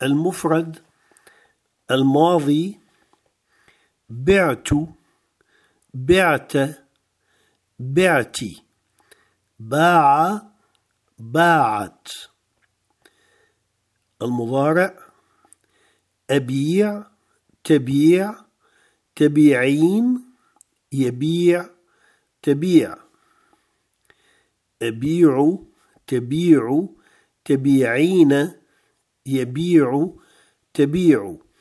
المفرد الماضي بعت بعت بعتي باع باعت. المضارع أبيع تبيع تبيعين يبيع تبيع. أبيع تبيع تبيعين يبيع تبيع.